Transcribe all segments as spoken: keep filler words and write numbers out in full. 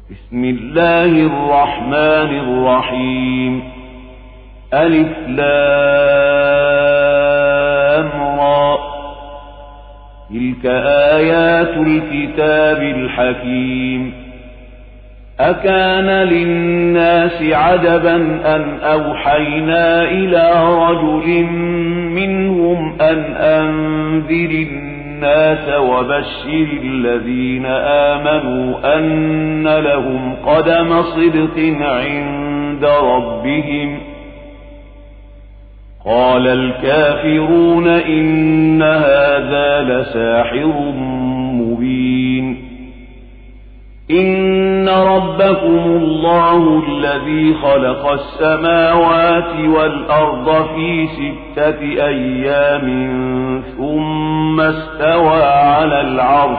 بسم الله الرحمن الرحيم. ألف لام را. تلك آيات الكتاب الحكيم. أكان للناس عجبا أن أوحينا إلى رجل منهم أن أنذر الناس وبشر الذين آمنوا أن لهم قدم صدق عند ربهم. قال الكافرون إن هذا لساحر مبين. إن ربكم الله الذي خلق السماوات والأرض في ستة أيام ثم استوى على العرش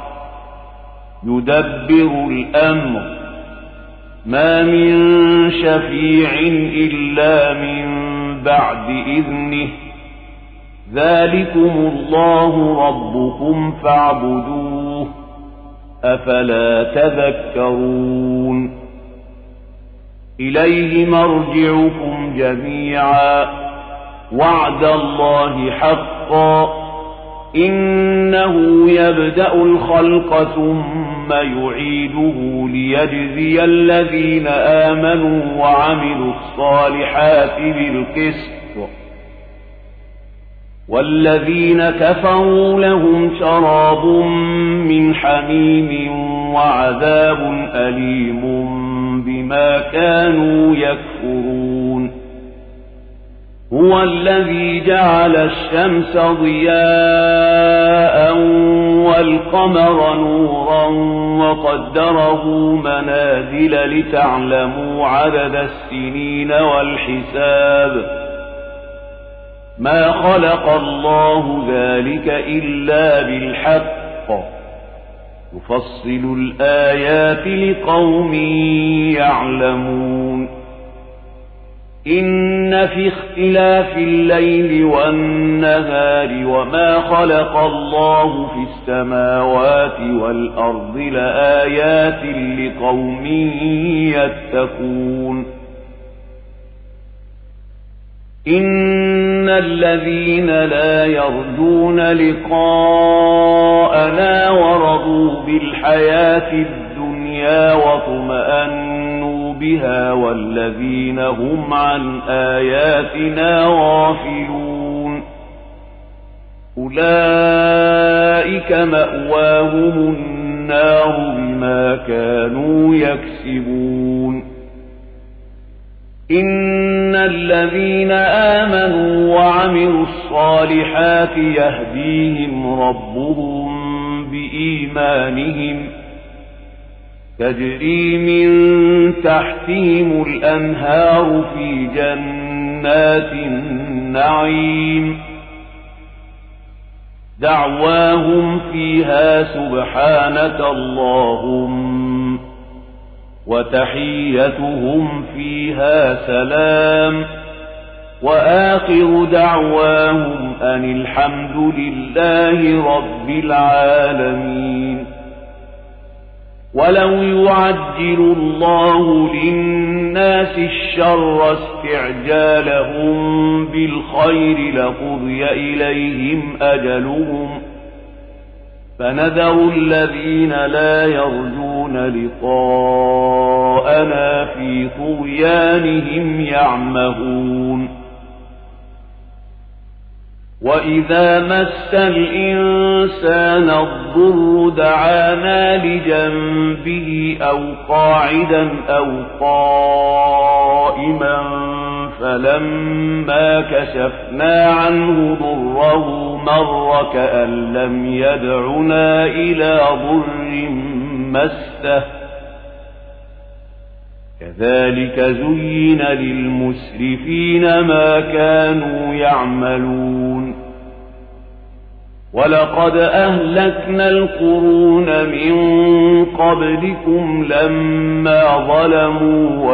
يدبر الأمر ما من شفيع إلا من بعد إذنه ذلكم الله ربكم فاعبدوه أفلا تذكرون. إليه مرجعكم جميعا وعد الله حقا إنه يبدأ الخلق ثم يعيده ليجزي الذين آمنوا وعملوا الصالحات بالقسط والذين كفروا لهم شراب من حميم وعذاب أليم بما كانوا يكفرون. هو الذي جعل الشمس ضياء والقمر نورا وقدره منازل لتعلموا عدد السنين والحساب ما خلق الله ذلك إلا بالحق يفصل الآيات لقوم يعلمون. إن في اختلاف الليل والنهار وما خلق الله في السماوات والأرض لآيات لقوم يتقون. إن الذين لا يرجون لقاءنا ورضوا بالحياة الدنيا وطمأنوا بها والذين هم عن آياتنا غافلون أولئك مأواهم النار بما كانوا يكسبون. إن الذين آمنوا وعملوا الصالحات يهديهم ربهم بإيمانهم تجري من تحتهم الأنهار في جنات النعيم دعواهم فيها سبحانك اللهم وتحيتهم فيها سلام وآخر دعواهم أن الحمد لله رب العالمين. ولو يعجل الله للناس الشر استعجالهم بالخير لقضي إليهم أجلهم فنذر الذين لا يرجون لقاءنا في طغيانهم يعمهون. وإذا مس الإنسان الضر دعانا لجنبه أو قاعدا أو قائما فلما كشفنا عنه ضره مر كأن لم يدعنا إلى ضر مسه كذلك زين للمسرفين ما كانوا يعملون. ولقد أهلكنا القرون من قبلكم لما ظلموا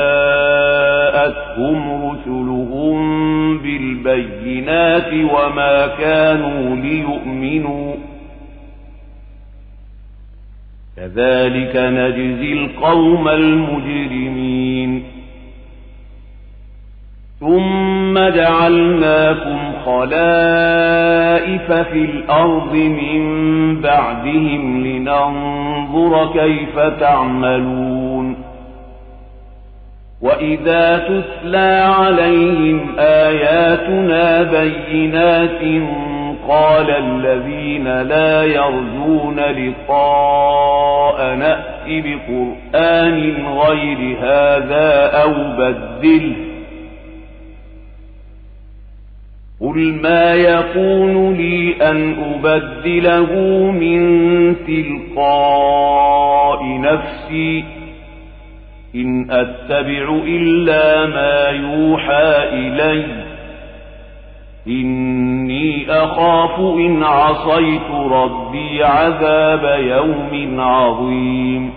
وجاءتهم رسلهم بالبينات وما كانوا ليؤمنوا كذلك نجزي القوم المجرمين ثم جعلناكم خلائف في الأرض من بعدهم لننظر كيف تعملون وإذا تتلى عليهم آياتنا بينات قال الذين لا يرجون لقاء نأت بقرآن غير هذا أو بدله قل ما يكون لي أن أبدله من تلقاء نفسي إن أتبع إلا ما يوحى إلي إني أخاف إن عصيت ربي عذاب يوم عظيم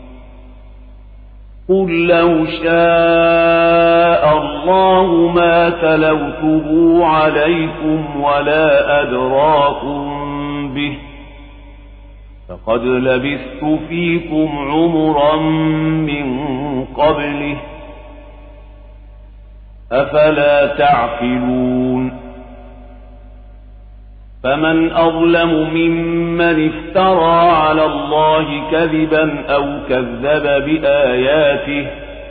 قل لو شاء الله ما تلوته عليكم ولا أدراكم به فقد لبثت فيكم عمرا من قبله أفلا تعقلون فمن أظلم ممن افترى على الله كذبا أو كذب بآياته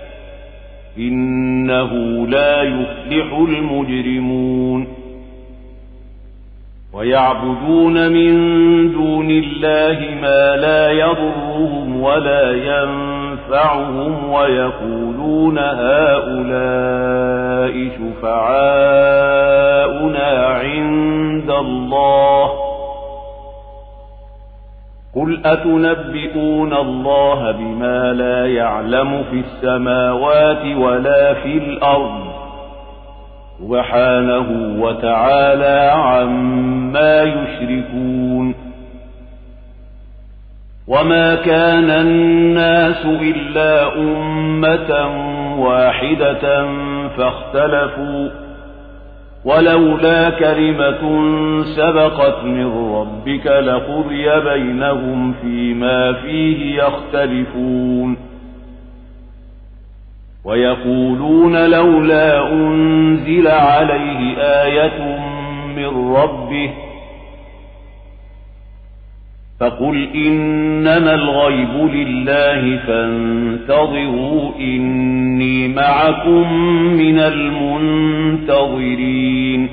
إنه لا يفلح المجرمون ويعبدون من دون الله ما لا يضرهم ولا ينفعهم ويقولون هؤلاء شفعاؤنا عند الله قل أتنبئون الله بما لا يعلم في السماوات ولا في الأرض سبحانه وتعالى عما يشركون وما كان الناس إلا أمة واحدة فاختلفوا ولولا كلمة سبقت من ربك لقضي بينهم فيما فيه يختلفون ويقولون لولا أنزل عليه آية من ربه فقل إنما الغيب لله فانتظروا إني معكم من المنتظرين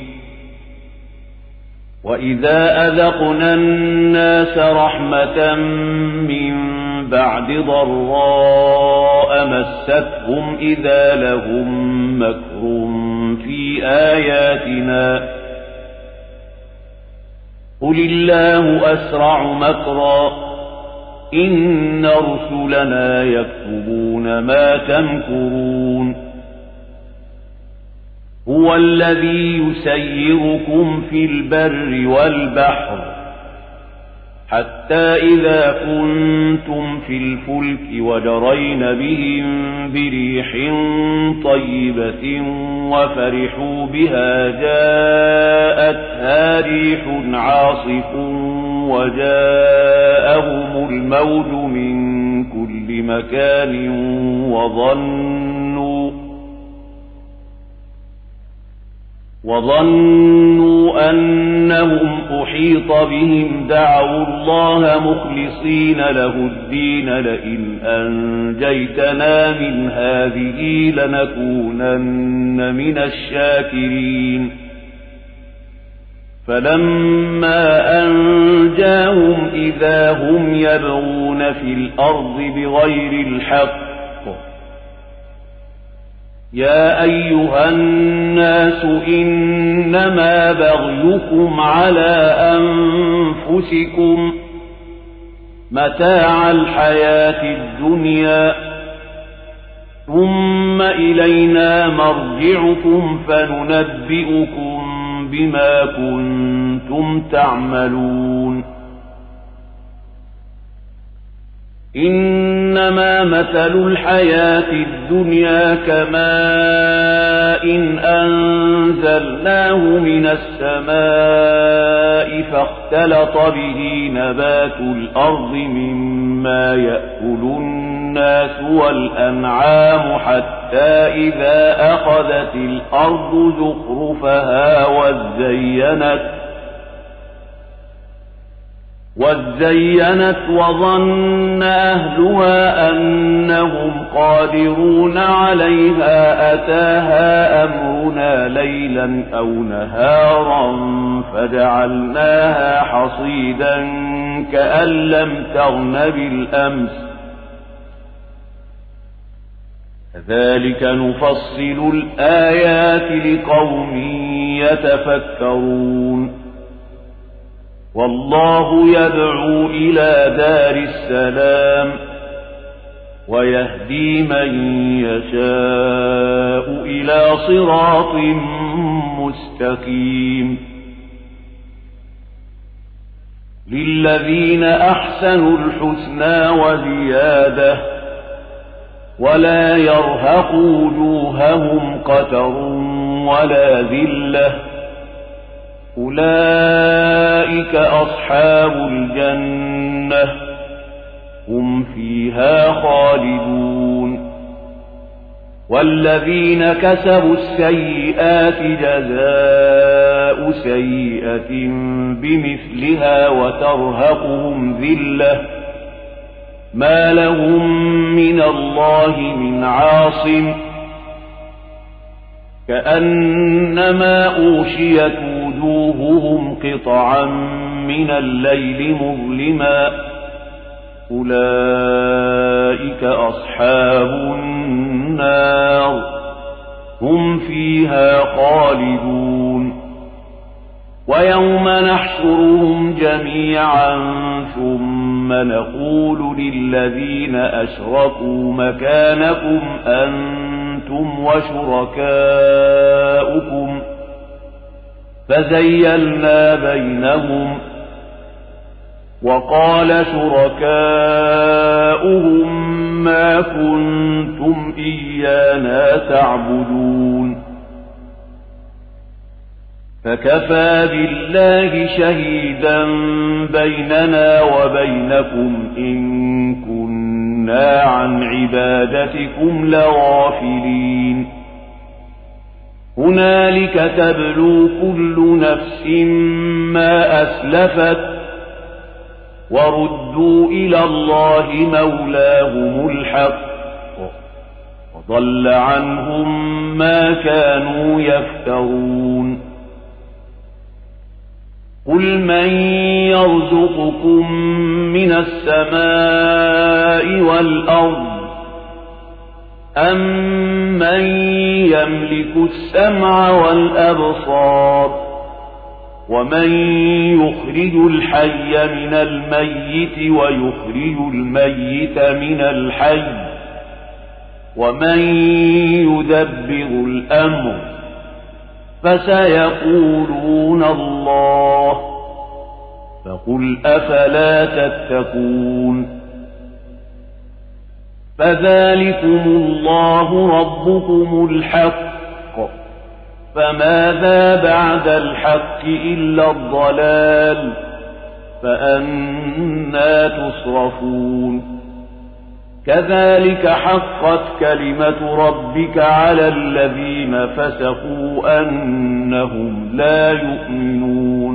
وإذا أذقنا الناس رحمة من بعد ضراء مستهم إذا لهم مكر في آياتنا قل الله أسرع مكرا إن رسلنا يكتبون ما تمكرون هو الذي يسيركم في البر والبحر حتى إذا كنتم في الفلك وجرين بهم بريح طيبة وفرحوا بها جاءتها ريح عاصف وجاءهم الموج من كل مكان وظنوا وظنوا أنهم أحيط بهم دعوا الله مخلصين له الدين لئن أنجيتنا من هذه لنكونن من الشاكرين فلما أنجاهم إذا هم يبغون في الأرض بغير الحق يا أيها الناس إنما بغيكم على أنفسكم متاع الحياة الدنيا ثم إلينا مرجعكم فننبئكم بما كنتم تعملون إنما مثل الحياة الدنيا كماء إن أنزلناه من السماء فاختلط به نبات الأرض مما يأكل الناس والأنعام حتى إذا أخذت الأرض زخرفها وزينت وزينت وظن أهلها أنهم قادرون عليها أتاها أمرنا ليلا أو نهارا فجعلناها حصيدا كأن لم تغن بالأمس كذلك نفصل الآيات لقوم يتفكرون والله يدعو إلى دار السلام ويهدي من يشاء إلى صراط مستقيم للذين أحسنوا الحسنى وزيادة ولا يرهق وجوههم قتر ولا ذلة أولئك أصحاب الجنة هم فيها خالدون والذين كسبوا السيئات جزاء سيئة بمثلها وترهقهم ذلة ما لهم من الله من عاصم كأنما أوشيت وجوههم قطعا من الليل مظلما أولئك أصحاب النار هم فيها خالدون ويوم نحشرهم جميعا ثم نقول للذين أشركوا مكانكم أنتم وشركاؤكم فزيلنا بينهم وقال شركاؤهم ما كنتم إيانا تعبدون فكفى بالله شهيدا بيننا وبينكم إن كنا عن عبادتكم لغافلين هنالك تبلو كل نفس ما أسلفت وردوا إلى الله مولاهم الحق وضل عنهم ما كانوا يفترون قل من يرزقكم من السماء والأرض أَمَّن يَمْلِكُ السَّمْعَ وَالْأَبْصَارَ وَمَن يُخْرِجُ الْحَيَّ مِنَ الْمَيِّتِ وَيُخْرِجُ الْمَيِّتَ مِنَ الْحَيِّ وَمَن يُدَبِّرُ الْأَمْرَ فَسَيَقُولُونَ اللَّهُ فَقُلْ أَفَلَا تَتَّقُونَ فذلكم الله ربكم الحق فماذا بعد الحق إلا الضلال فأنى تصرفون كذلك حقت كلمة ربك على الذين فسقوا أنهم لا يؤمنون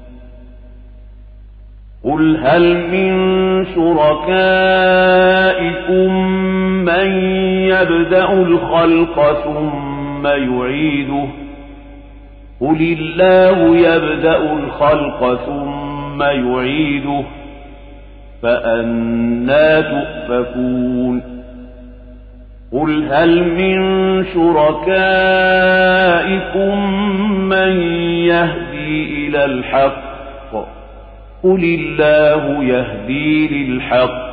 قل هل من شركائكم من يبدأ الخلق ثم يعيده قل الله يبدأ الخلق ثم يعيده فأنى تؤفكون قل هل من شركائكم من يهدي إلى الحق قل الله يهدي للحق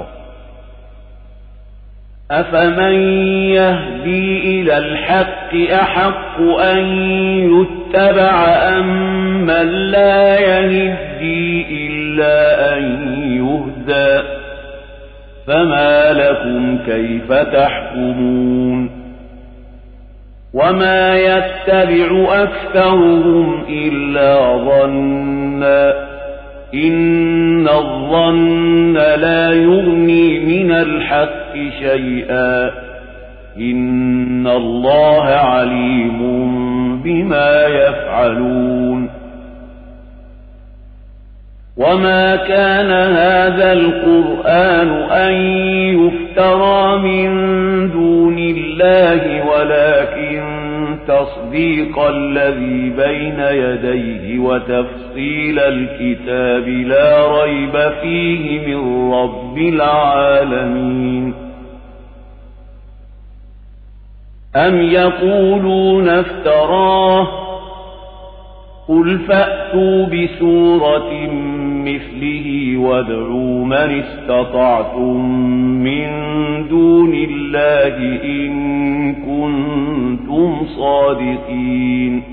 أفمن يهدي إلى الحق أحق أن يتبع أم من لا يهدي إلا أن يهدى فما لكم كيف تحكمون وما يتبع أكثرهم إلا ظنا إن الظن لا يغني من الحق شيئا إن الله عليم بما يفعلون وما كان هذا القرآن أن يفترى من دون الله ولكن تصديق الذي بين يديه وتفصيل الكتاب لا ريب فيه من رب العالمين أم يقولون افتراه قل فأتوا بسورة مثله وادعوا من استطعتم من دون الله إن كنتم صادقين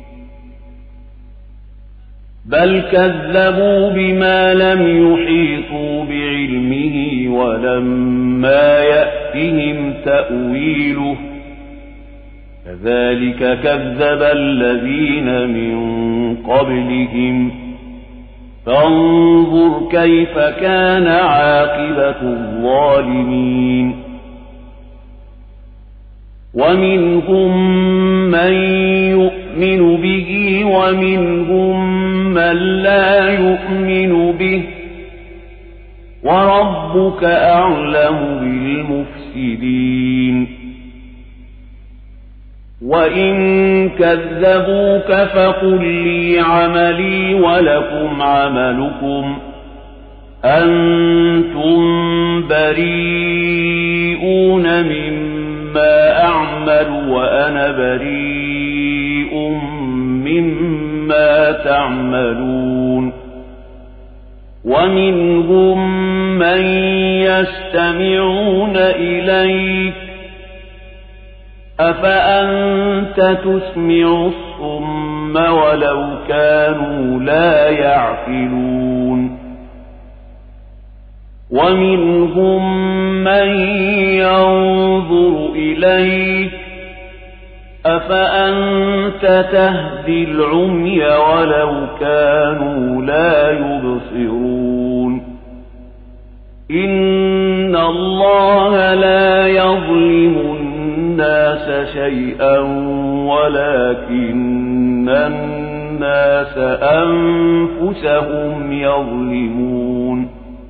بل كذبوا بما لم يحيطوا بعلمه ولما يأتهم تأويله كذلك كذب الذين من قبلهم فانظر كيف كان عاقبة الظالمين ومنهم من يؤمن به ومنهم من لا يؤمن به وربك أعلم بالمفسدين وإن كذبوك فقل لي عملي ولكم عملكم أنتم بريئون مما أعمل وأنا بريء مما تعملون ومنهم من يستمعون إليك أفأنت تسمع الصم ولو كانوا لا يعقلون ومنهم من ينظر إليك أفأنت تهدي العمي ولو كانوا لا يبصرون إن الله لا يظلم الناس شيئا ولكن الناس أنفسهم يظلمون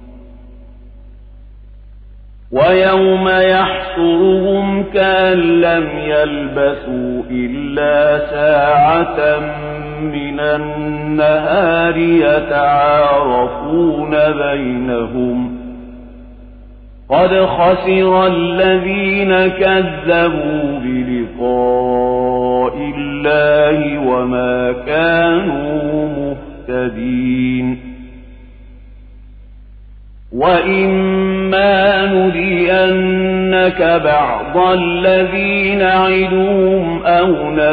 ويوم يحشرهم كأن لم يلبثوا إلا ساعة من النهار يتعارفون بينهم قد خسر الذين كذبوا بلقاء الله وما كانوا مهتدين وإما نرينك بعض الذي نعدهم أو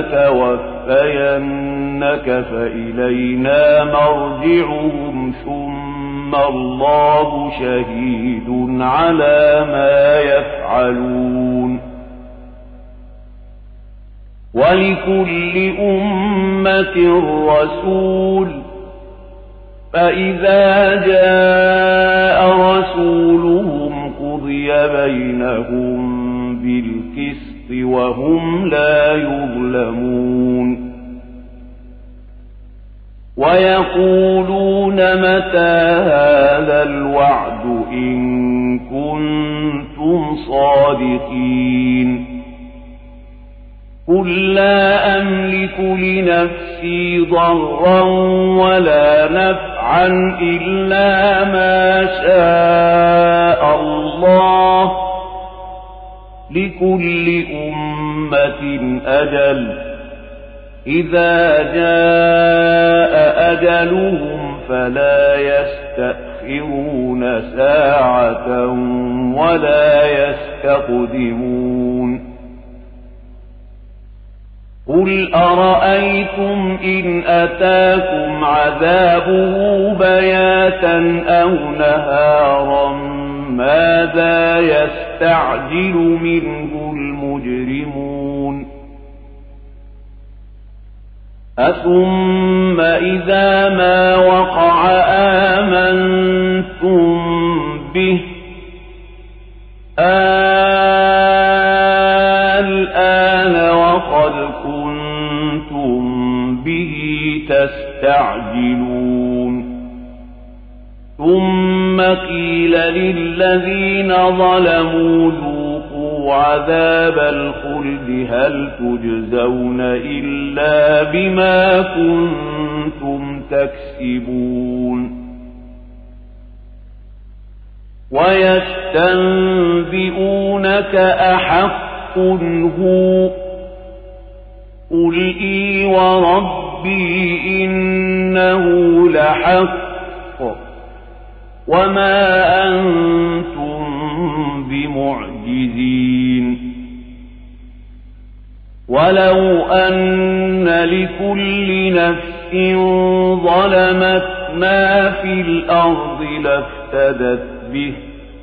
نتوفينك فإلينا مرجعهم ثم الله شهيد على ما يفعلون ولكل أمة رسول فإذا جاء رسولهم قضي بينهم بالقسط وهم لا يظلمون ويقولون متى هذا الوعد إن كنتم صادقين قل لا أملك لنفسي ضرا ولا نفعا إلا ما شاء الله لكل أمة أجل إذا جاء أجلهم فلا يستأخرون ساعة ولا يستقدمون قل أرأيتم إن أتاكم عذابه بياتا أو نهارا ماذا يستعجل منه المجرمون أثم إذا ما وقع آمنتم به الآن وقد كنتم به تستعجلون ثم قيل للذين ظلموا ذوقوا عذاب الخلد هل تجزون إلا بما كنتم تكسبون ويستنبئونك أحق هو قل إي وربي إنه لحق وما أنتم بمعجزين ولو أن لكل نفس ظلمت ما في الأرض لافتدت به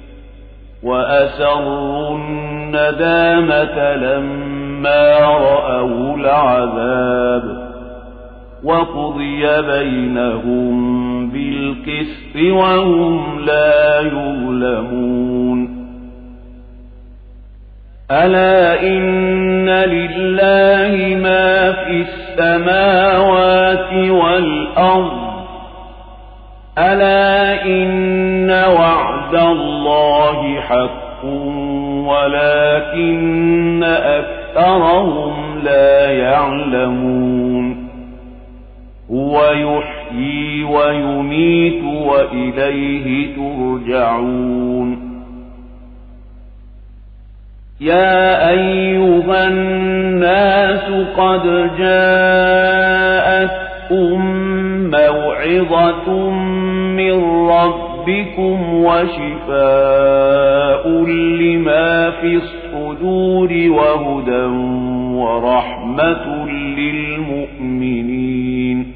وأسروا الندامة لما رأوا العذاب وقضي بينهم بالقسط وهم لا يظلمون ألا إن لله ما في السماوات والأرض ألا إن وعد الله حق ولكن أكثرهم لا يعلمون هو يحيي ويميت وإليه ترجعون يا أيها الناس قد جاءتكم موعظة من ربكم وشفاء لما في الصدور وهدى ورحمة للمؤمنين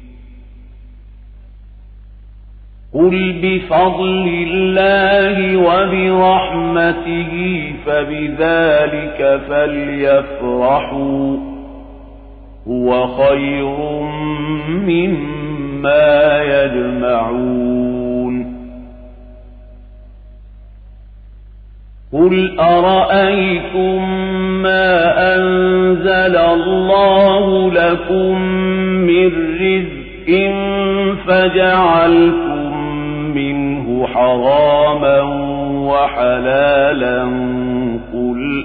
قل بفضل الله وبرحمته فبذلك فليفرحوا هو خير مما يجمعون قل أرأيتم ما أنزل الله لكم من رزق فجعلتم منه حراما وحلالا قل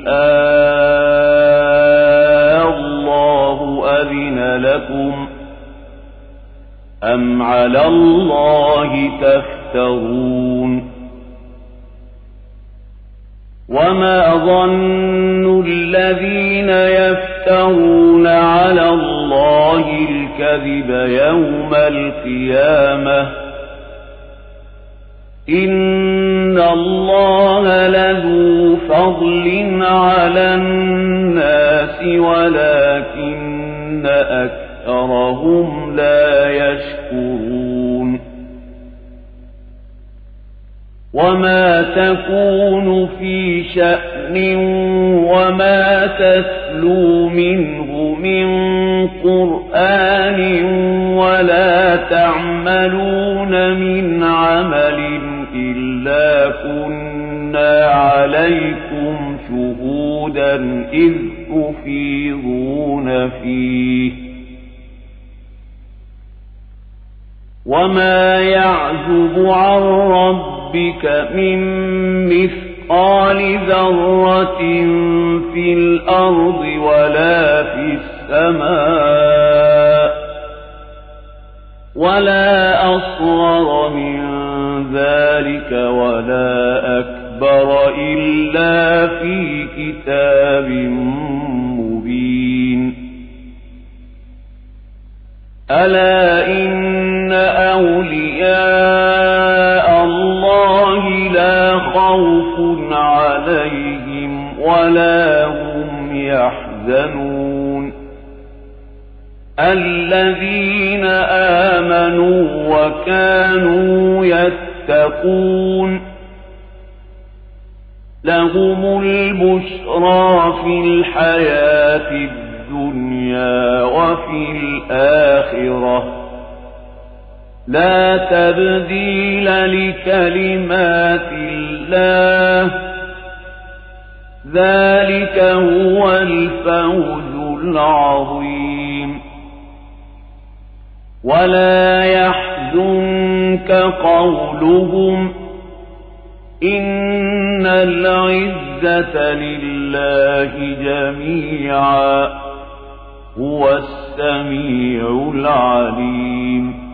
آه الله أذن لكم أم على الله تفترون وما ظن الذين يفترون على الله الكذب يوم القيامة إن الله لذو فضل على الناس ولكن أكثرهم لا يشكرون وما تكون في شأن وما تتلو منه من قرآن ولا تعملون من عمل إلا كنا عليكم شهودا إذ تفيضون فيه وما يعزب عن ربك من مثقال ذرة في الأرض ولا في السماء ولا أصغر من ذلك ولا أكبر إلا في كتاب مبين ألا إن أولياء الله لا خوف عليهم ولا هم يحزنون الذين آمنوا وكانوا يتقون لهم البشرى في الحياة الدنيا وفي الآخرة لا تبديل لكلمات الله ذلك هو الفوز العظيم ولا يحزنك قولهم إن العزة لله جميعا هو السميع العليم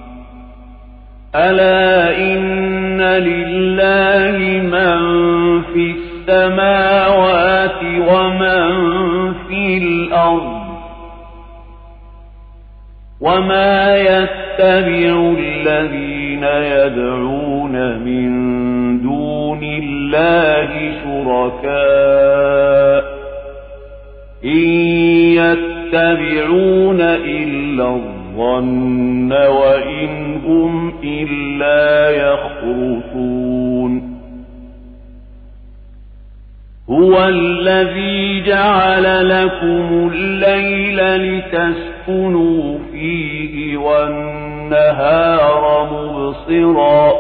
ألا إن لله من في السماوات ومن في الأرض وما يتبع الذين يدعون من دون الله شركاء إن يتبعون إلا الظن وإن هم إلا يخرصون هو الذي جعل لكم الليل لتسكنوا فيه والنهار مبصرا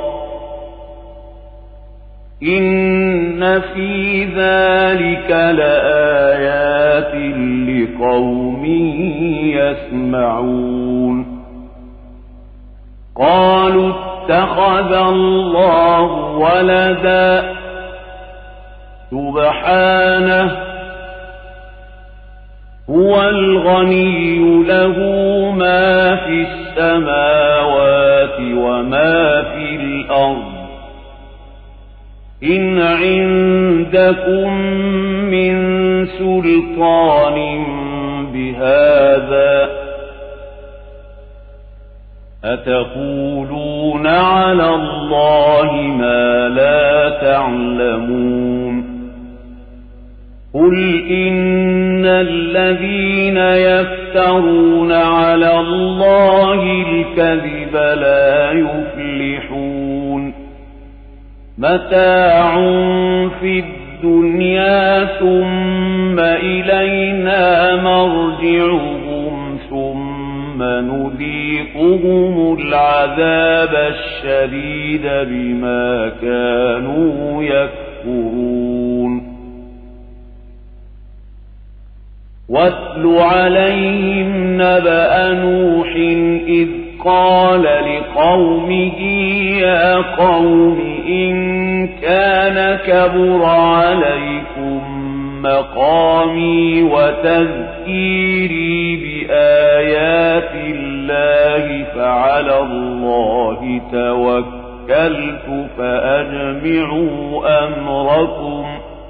إن في ذلك لآيات لقوم يسمعون قالوا اتخذ الله ولدا سبحانه هو الغني له ما في السماوات وما في الأرض إن عندكم من سلطان بهذا أتقولون على الله ما لا تعلمون قل إن الذين يفترون على الله الكذب لا يفلحون متاع في الدنيا ثم إلينا مرجعهم ثم نذيقهم العذاب الشديد بما كانوا يكفرون واتل عليهم نبأ نوح إذ قال لقومه يا قوم إن كان كبر عليكم مقامي وتذكيري بآيات الله فعلى الله توكلت فأجمعوا أمركم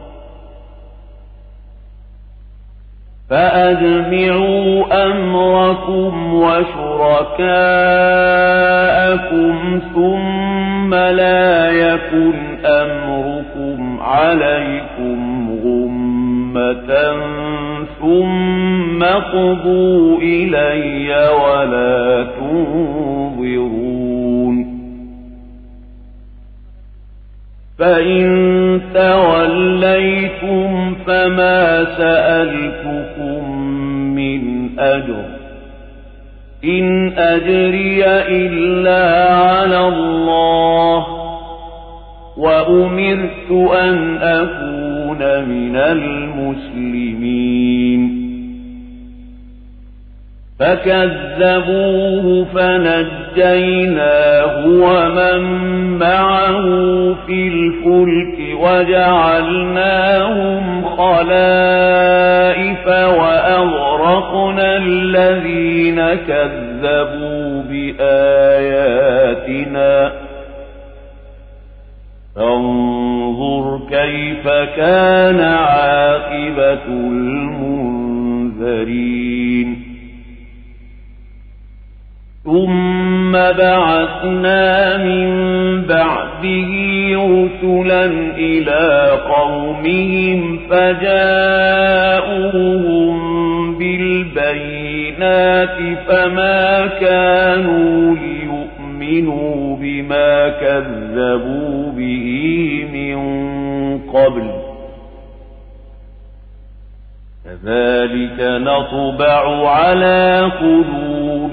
فأجمعوا أمركم وشركاءكم ثم لا يكن أمركم عليكم غمة ثم قضوا إلي ولا تنظرون فإن توليتم فما سألتكم من أجر إن أجري إلا على الله وأمرت أن أكون من المسلمين فكذبوه فنجيناه ومن معه في الفلك وجعلناهم خلائف وأغرقنا الذين كذبوا بآياتنا فانظر كيف كان عاقبة المنذرين ثم بعثنا من بعده رسلا إلى قومهم فجاءوهم بالبينات فما كانوا ليؤمنوا بما كذبوا به من قبل كذلك نطبع على قلوب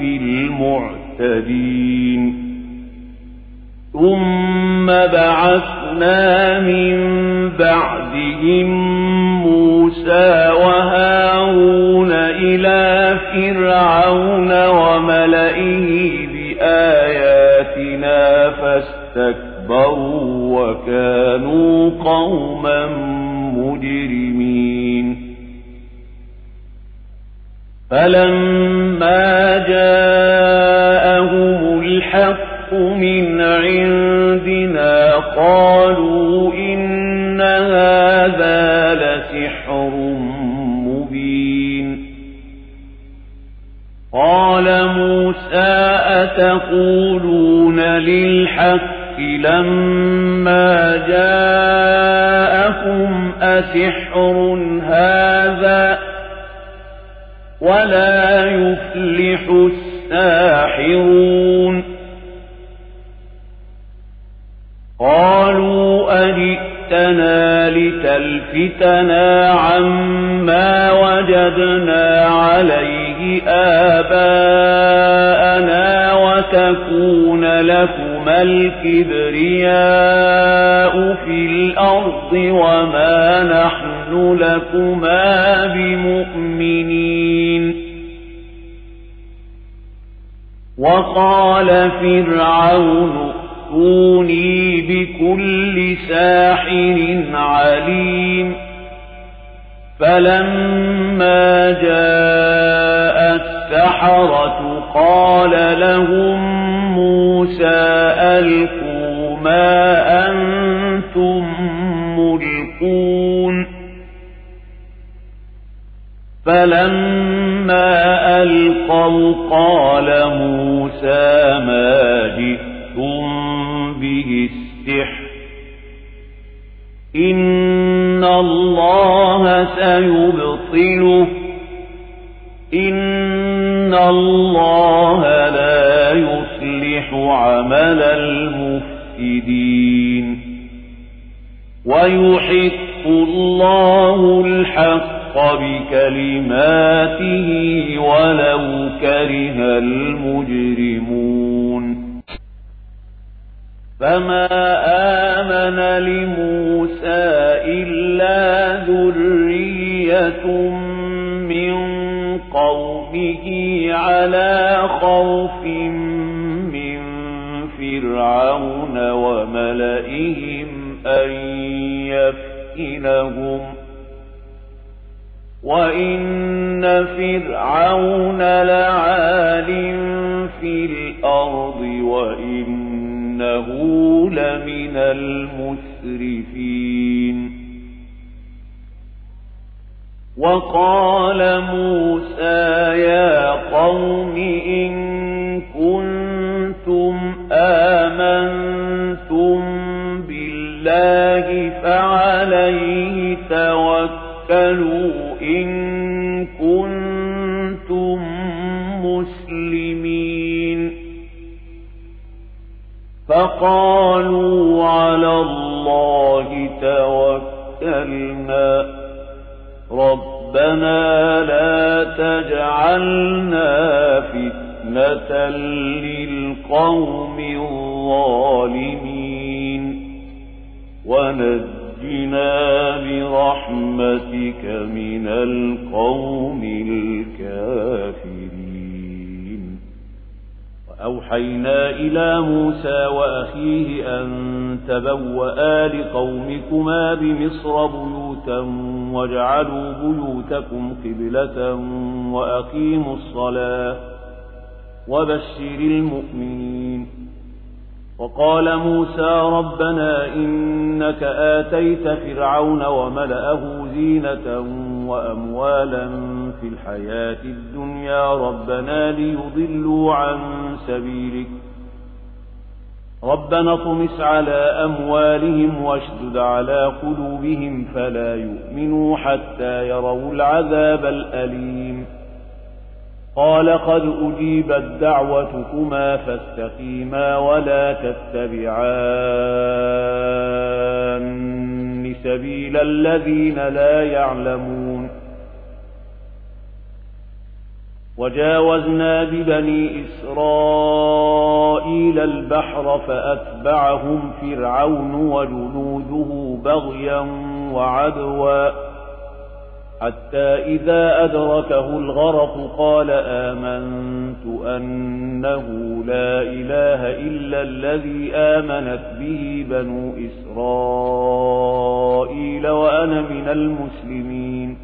المعتدين ثم بعثنا من بعدهم موسى وهارون إلى فرعون وملئه بآياتنا فاستكبروا وكانوا قوما مجرمين فلما جاءهم الحق من عندنا قالوا إن هذا لسحر مبين قال موسى أتقولون للحق لما جاءكم أسحر هذا ولا يفلح الساحرون قالوا أجئتنا لتلفتنا عما وجدنا عليه آباءنا وتكون لكما الكبرياء في الأرض وما نحن لكما بمؤمنين وقال فرعون ائتوني بكل ساحر عليم فلما جاء السحرة قال لهم موسى ألقوا ما أنتم ملقون فلما ألقوا قال موسى ما جئتم به السحر إن الله سيبطله إن الله لا يصلح عمل المفسدين ويحق الله الحق بكلماته ولو كره المجرمون فما آمن لموسى إلا ذرية من قومه على خوف من فرعون وملئهم أن يفتنهم وإن فرعون لعال في الأرض وإنه لمن المسرفين وقال موسى يا قوم إن كنتم آمنتم بالله فعليه توكلوا إن كنتم مسلمين فقالوا على الله توكلنا ربنا لا تجعلنا فتنة للقوم الظالمين ونجنا برحمتك من القوم الكافرين وأوحينا إلى موسى وأخيه أن تبوأ لقومكما بمصر بيوتا واجعلوا بيوتكم قبلة وأقيموا الصلاة وبشر المؤمنين وقال موسى ربنا إنك آتيت فرعون وملأه زينة وأموالا في الحياة الدنيا ربنا ليضلوا عن سبيلك ربنا اطمس على أموالهم واشدد على قلوبهم فلا يؤمنوا حتى يروا العذاب الأليم قال قد أجيبت دعوتكما فاستقيما ولا تتبعان سبيل الذين لا يعلمون وجاوزنا ببني إسرائيل البحر فأتبعهم فرعون وجنوده بغيا وعدوا حتى إذا أدركه الغرق قال آمنت أنه لا إله إلا الذي آمنت به بنو إسرائيل وأنا من المسلمين.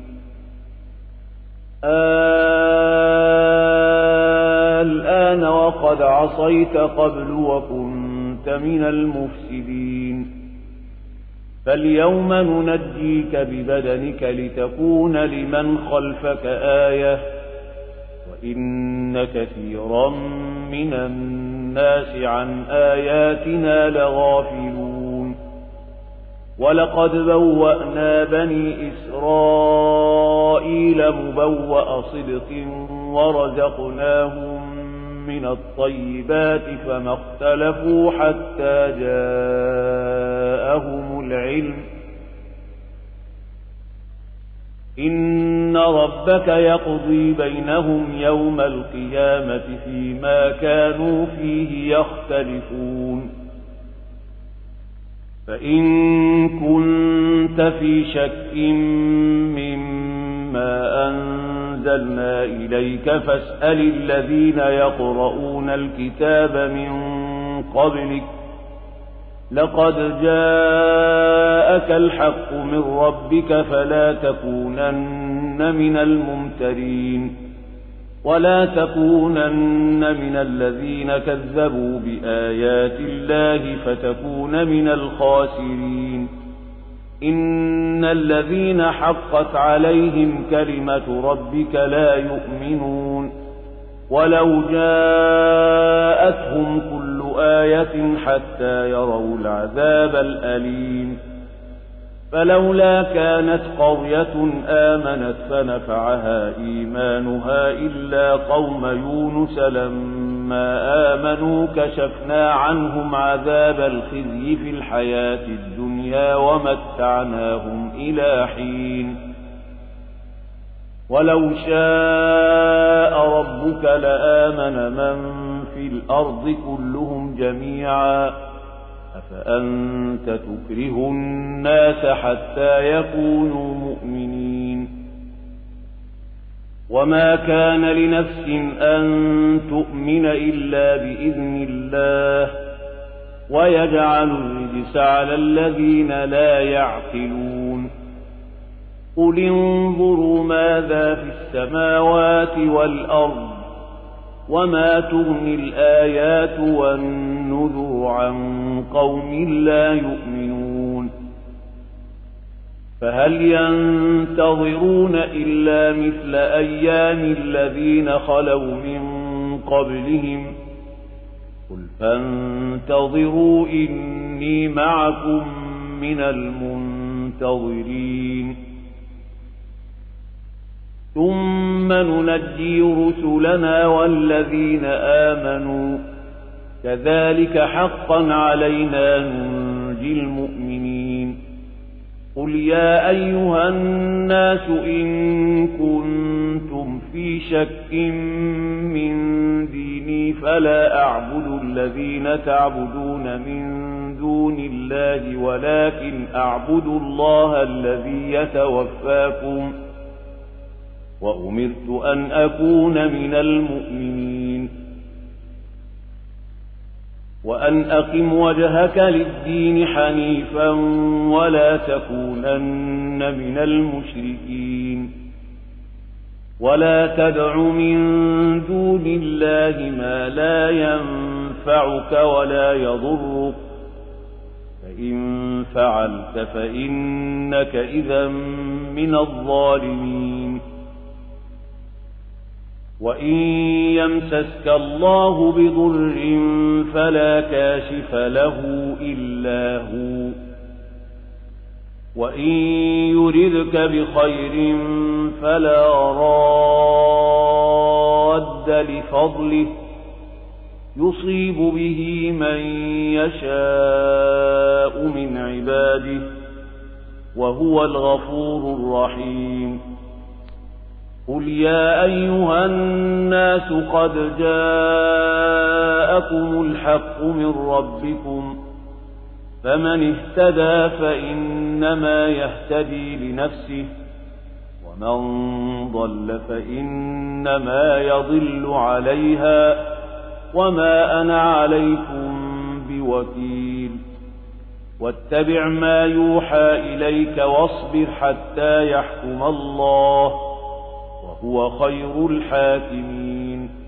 الآن وقد عصيت قبل وكنت من المفسدين. فاليوم ننجيك ببدنك لتكون لمن خلفك آية وإن كثيرا من الناس عن آياتنا لغافلون. ولقد بوأنا بني إسرائيل مبوأ صدق ورزقناهم من الطيبات فما اختلفوا حتى جاءهم العلم إن ربك يقضي بينهم يوم القيامة فيما كانوا فيه يختلفون. فإن كنت في شك مما أنزلنا إليك فاسأل الذين يقرؤون الكتاب من قبلك لقد جاءك الحق من ربك فلا تكونن من الممترين ولا تكونن من الذين كذبوا بآيات الله فتكون من الخاسرين. إن الذين حقت عليهم كلمة ربك لا يؤمنون ولو جاءتهم كل آية حتى يروا العذاب الأليم. فلولا كانت قرية آمنت فنفعها إيمانها إلا قوم يونس لما آمنوا كشفنا عنهم عذاب الخزي في الحياة الدنيا ومتعناهم إلى حين. ولو شاء ربك لآمن من في الأرض كلهم جميعا أفأنت تكره الناس حتى يكونوا مؤمنين. وما كان لنفس أن تؤمن إلا بإذن الله ويجعل الرجس على الذين لا يعقلون. قل انظروا ماذا في السماوات والأرض وما تغني الآيات والنذر عن قوم لا يؤمنون. فهل ينتظرون إلا مثل أيام الذين خلوا من قبلهم قل فانتظروا إني معكم من المنتظرين. ثم ننجي رسلنا والذين آمنوا كذلك حقا علينا ننجي المؤمنين. قل يا أيها الناس إن كنتم في شك من ديني فلا أعبد الذين تعبدون من دون الله ولكن أعبد الله الذي يتوفاكم وأمرت أن أكون من المؤمنين. وأن أقم وجهك للدين حنيفا ولا تكونن من المشركين. ولا تدع من دون الله ما لا ينفعك ولا يضرك فإن فعلت فإنك إذا من الظالمين. وإن يمسسك الله بضر فلا كاشف له إلا هو وإن يردك بخير فلا راد لفضله يصيب به من يشاء من عباده وهو الغفور الرحيم. قل يا أيها الناس قد جاءكم الحق من ربكم فمن اهتدى فإنما يهتدي لنفسه ومن ضل فإنما يضل عليها وما أنا عليكم بوكيل واتبع ما يوحى إليك واصبر حتى يحكم الله وهو خير الحاكمين